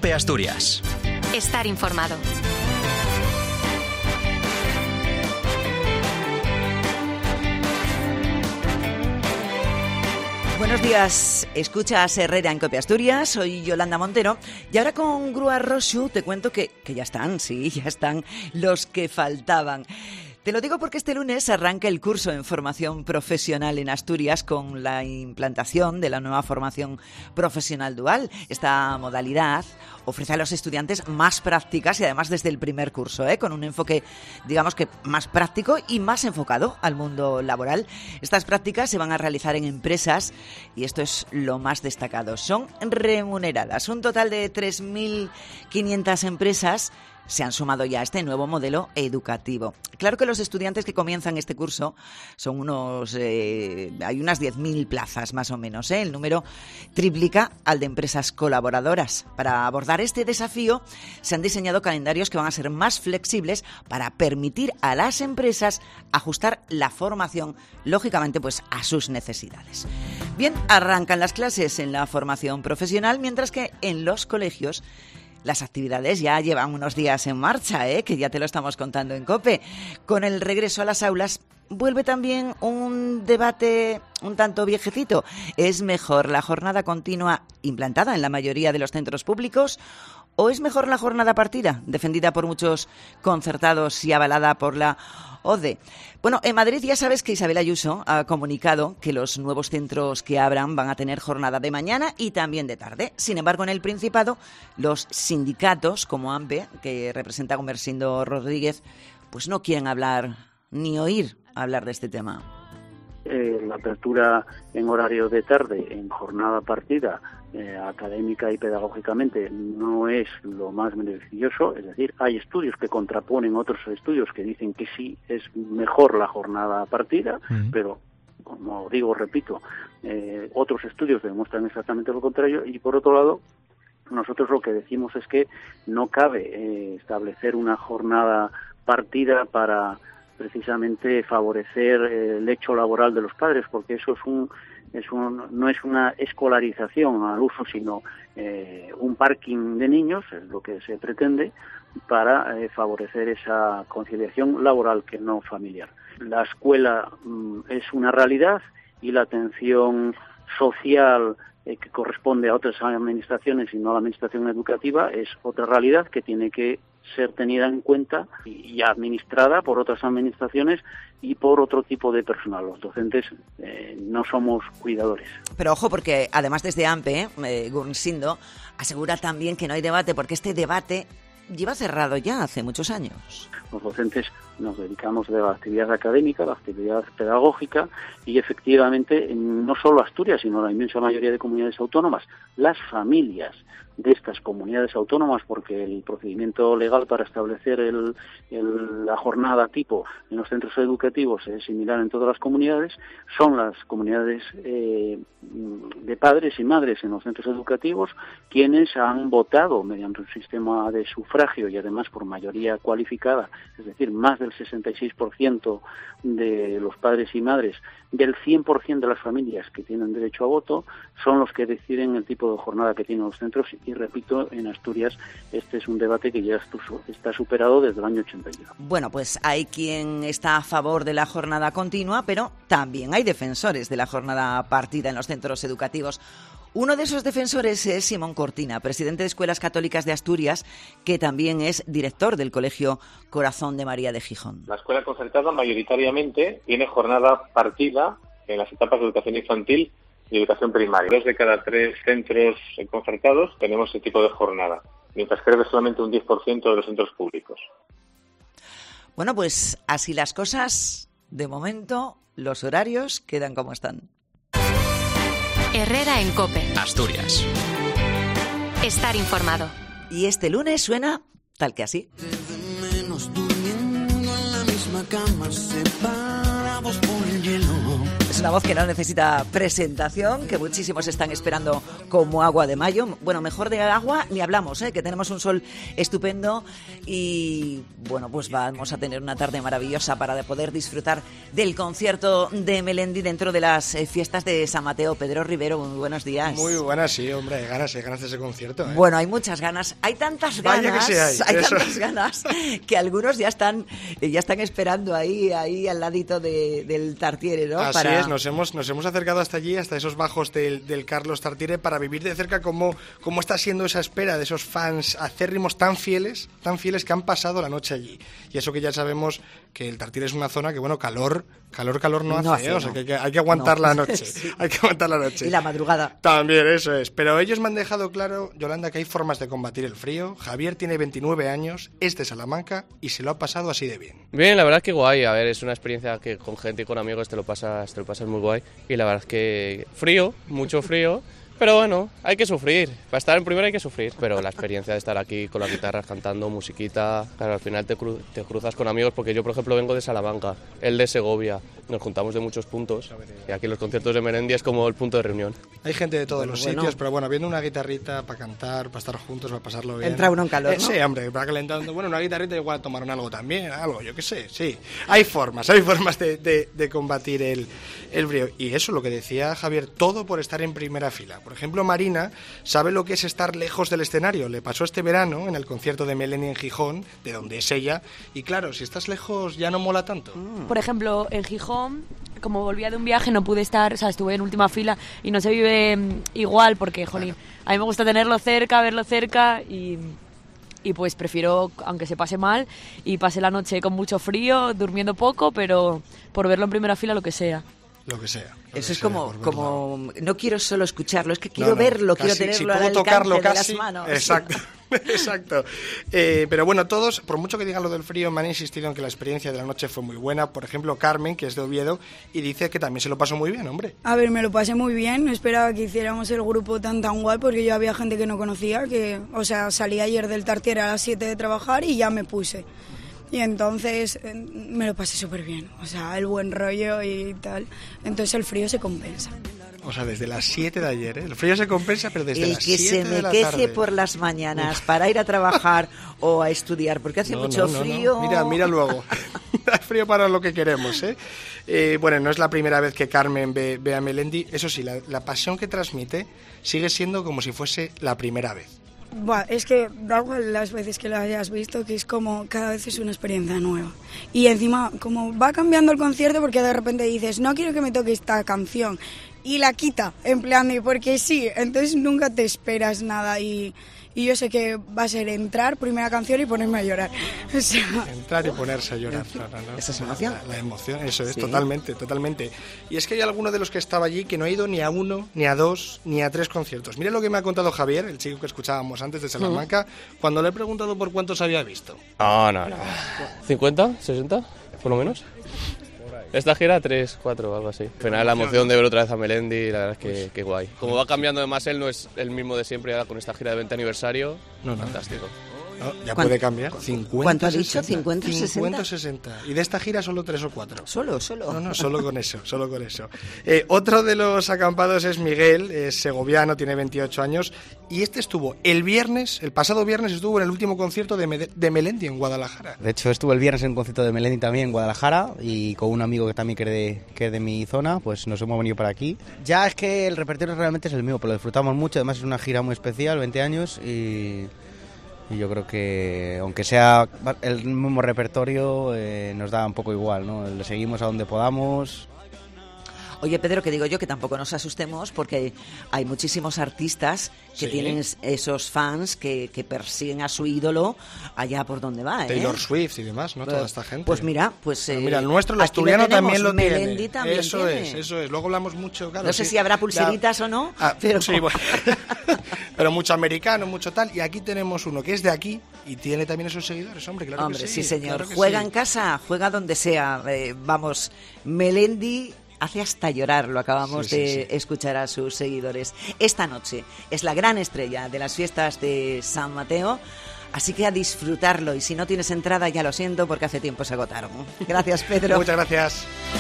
COPE Asturias. Estar informado. Buenos días, escuchas Herrera en COPE Asturias, soy Yolanda Montero y ahora con Grúa Roxu te cuento que ya están los que faltaban. Te lo digo porque este lunes arranca el curso en formación profesional en Asturias con la implantación de la nueva formación profesional dual. Esta modalidad ofrece a los estudiantes más prácticas y además desde el primer curso, con un enfoque, digamos que más práctico y más enfocado al mundo laboral. Estas prácticas se van a realizar en empresas y esto es lo más destacado. Son remuneradas. Un total de 3.500 empresas se han sumado ya a este nuevo modelo educativo. Claro que los estudiantes que comienzan este curso son hay unas 10.000 plazas más o menos. El número triplica al de empresas colaboradoras. Para abordar este desafío se han diseñado calendarios que van a ser más flexibles para permitir a las empresas ajustar la formación, lógicamente, pues a sus necesidades. Bien, arrancan las clases en la formación profesional, mientras que en los colegios las actividades ya llevan unos días en marcha, que ya te lo estamos contando en COPE. Con el regreso a las aulas vuelve también un debate un tanto viejecito. ¿Es mejor la jornada continua implantada en la mayoría de los centros públicos o es mejor la jornada partida, defendida por muchos concertados y avalada por la ODE? Bueno, en Madrid ya sabes que Isabel Ayuso ha comunicado que los nuevos centros que abran van a tener jornada de mañana y también de tarde. Sin embargo, en el Principado, los sindicatos como AMPE, que representa a Gumersindo Rodríguez, pues no quieren hablar ni oír hablar de este tema. La apertura en horario de tarde, en jornada partida, académica y pedagógicamente, no es lo más beneficioso. Es decir, hay estudios que contraponen otros estudios que dicen que sí es mejor la jornada partida, pero, como digo, repito, otros estudios demuestran exactamente lo contrario. Y por otro lado, nosotros lo que decimos es que no cabe establecer una jornada partida para precisamente favorecer el hecho laboral de los padres, porque eso no es una escolarización al uso, sino un parking de niños, es lo que se pretende, para favorecer esa conciliación laboral que no familiar. La escuela es una realidad y la atención social que corresponde a otras administraciones y no a la administración educativa es otra realidad que tiene que ser tenida en cuenta y administrada por otras administraciones y por otro tipo de personal. Los docentes no somos cuidadores. Pero ojo, porque además desde AMPE, Gumersindo asegura también que no hay debate, porque este debate lleva cerrado ya hace muchos años. Los docentes nos dedicamos de la actividad académica, la actividad pedagógica y efectivamente no solo Asturias, sino la inmensa mayoría de comunidades autónomas, las familias de estas comunidades autónomas, porque el procedimiento legal para establecer la jornada tipo en los centros educativos es similar en todas las comunidades, son las comunidades de padres y madres en los centros educativos quienes han votado mediante un sistema de sufragio y además por mayoría cualificada, es decir, más del 66% de los padres y madres del 100% de las familias que tienen derecho a voto son los que deciden el tipo de jornada que tienen los centros. Y repito, en Asturias este es un debate que ya está superado desde el año 81. Bueno, pues hay quien está a favor de la jornada continua, pero también hay defensores de la jornada partida en los centros educativos. Uno de esos defensores es Simón Cortina, presidente de Escuelas Católicas de Asturias, que también es director del Colegio Corazón de María de Gijón. La escuela concertada mayoritariamente tiene jornada partida en las etapas de educación infantil y educación primaria. 2 de cada 3 centros concertados tenemos ese tipo de jornada, mientras creo que solamente un 10% de los centros públicos. Bueno, pues así las cosas. De momento, los horarios quedan como están. Herrera en COPE Asturias. Estar informado. Y este lunes suena tal que así. Menos durmiendo en la misma cama, separados por el hielo. una voz que no necesita presentación, que muchísimos están esperando como agua de mayo. Bueno, mejor de agua ni hablamos, que tenemos un sol estupendo y bueno, pues vamos a tener una tarde maravillosa para poder disfrutar del concierto de Melendi dentro de las fiestas de San Mateo. Pedro Rivero, muy buenos días. Muy buenas, sí, hombre, hay ganas de ese concierto. Bueno, hay muchas ganas, hay tantas ganas, vaya que sí hay tantas ganas que algunos ya están esperando ahí al ladito del Tartiere, ¿no? Así es, nos hemos acercado hasta allí, hasta esos bajos del Carlos Tartiere, para vivir de cerca cómo está siendo esa espera de esos fans acérrimos tan fieles que han pasado la noche allí. Y eso que ya sabemos que el Tartiere es una zona que, bueno, calor no hace, o sea, que hay que aguantar la noche. Sí. Hay que aguantar la noche. Y la madrugada. También, eso es. Pero ellos me han dejado claro, Yolanda, que hay formas de combatir el frío. Javier tiene 29 años, es de Salamanca y se lo ha pasado así de bien. Bien, la verdad es que guay. A ver, es una experiencia que con gente y con amigos te lo pasas muy guay. Y la verdad es que frío, mucho frío. Pero bueno, hay que sufrir. Para estar en primera hay que sufrir. Pero la experiencia de estar aquí con las guitarras cantando, musiquita, claro, al final te cruzas con amigos, porque yo, por ejemplo, vengo de Salamanca, él de Segovia. Nos juntamos de muchos puntos y aquí los conciertos de Melendi es como el punto de reunión. Hay gente de todos los sitios, pero bueno, viendo una guitarrita para cantar, para estar juntos, para pasarlo bien. Entra uno en calor, ¿no? Sí, hombre, para calentando. Bueno, una guitarrita igual tomaron algo también, yo qué sé, sí. Hay formas de combatir el frío. Y eso, lo que decía Javier, todo por estar en primera fila. Por ejemplo, Marina sabe lo que es estar lejos del escenario. Le pasó este verano en el concierto de Melendi en Gijón, de donde es ella, y claro, si estás lejos ya no mola tanto. Por ejemplo, en Gijón, como volvía de un viaje, no pude estar, o sea, estuve en última fila y no se vive igual porque, jolín, a mí me gusta tenerlo cerca, verlo cerca y pues prefiero, aunque se pase mal y pase la noche con mucho frío, durmiendo poco, pero por verlo en primera fila, lo que sea. Lo que sea. Eso es como no quiero solo escucharlo, es que quiero verlo, casi, quiero tenerlo al alcance de las manos. Exacto. Pero bueno, todos, por mucho que digan lo del frío, me han insistido en que la experiencia de la noche fue muy buena. Por ejemplo, Carmen, que es de Oviedo, y dice que también se lo pasó muy bien, hombre. A ver, me lo pasé muy bien. No esperaba que hiciéramos el grupo tan guay, porque yo había gente que no conocía, salí ayer del Tartiere a las 7 de trabajar y ya me puse. Y entonces me lo pasé súper bien, el buen rollo y tal. Entonces el frío se compensa. O sea, desde las 7 de ayer, ¿eh? El frío se compensa, pero desde las 7 de la tarde. El que se me queje por las mañanas para ir a trabajar o a estudiar, porque hace mucho frío. No. Mira luego. Hay frío para lo que queremos, ¿eh? Bueno, no es la primera vez que Carmen ve a Melendi. Eso sí, la pasión que transmite sigue siendo como si fuese la primera vez. Buah, es que da igual las veces que lo hayas visto, que es como cada vez es una experiencia nueva. Y encima, como va cambiando el concierto, porque de repente dices, no quiero que me toque esta canción, y la quita, en plan de porque sí, entonces nunca te esperas nada y yo sé que va a ser entrar, primera canción y ponerme a llorar. O sea, entrar y ponerse a llorar. ¿No? Esa es emoción. La emoción, eso es, sí. Totalmente. Y es que hay alguno de los que estaba allí que no ha ido ni a 1, ni a 2, ni a 3 conciertos. Mira lo que me ha contado Javier, el chico que escuchábamos antes de Salamanca, cuando le he preguntado por cuántos había visto. No. ¿50? ¿60? Por lo menos. Esta gira 3, 4, algo así. Al final la emoción de ver otra vez a Melendi, la verdad es que guay. Como va cambiando además, él no es el mismo de siempre, ahora con esta gira de 20 aniversario, fantástico. No, ya puede cambiar. 50, ¿cuánto ha dicho? 50, 60. Y de esta gira solo 3 o 4. ¿Solo? No, solo con eso. Otro de los acampados es Miguel, es segoviano, tiene 28 años. Y este estuvo el pasado viernes estuvo en el último concierto de Melendi en Guadalajara. De hecho, estuve el viernes en un concierto de Melendi también en Guadalajara. Y con un amigo que también que es de mi zona, pues nos hemos venido para aquí. Ya es que el repertorio realmente es el mismo, pero lo disfrutamos mucho. Además es una gira muy especial, 20 años y yo creo que, aunque sea el mismo repertorio, nos da un poco igual, ¿no? Le seguimos a donde podamos. Oye, Pedro, que digo yo que tampoco nos asustemos, porque hay muchísimos artistas que tienen esos fans que persiguen a su ídolo allá por donde va, ¿eh? Taylor Swift y demás, ¿no? Toda esta gente. Pues mira, el nuestro, el asturiano, también lo tiene. Melendi también eso tiene. Es. Luego hablamos mucho, claro. No sé si habrá pulseritas o no, pero... Sí, bueno. Pero mucho americano, mucho tal. Y aquí tenemos uno que es de aquí y tiene también esos seguidores, hombre, claro que sí. Sí, señor. Claro que juega en casa, juega donde sea. Vamos, Melendi hace hasta llorar, lo acabamos de escuchar a sus seguidores. Esta noche es la gran estrella de las fiestas de San Mateo, así que a disfrutarlo. Y si no tienes entrada, ya lo siento, porque hace tiempo se agotaron. Gracias, Pedro. Muchas gracias.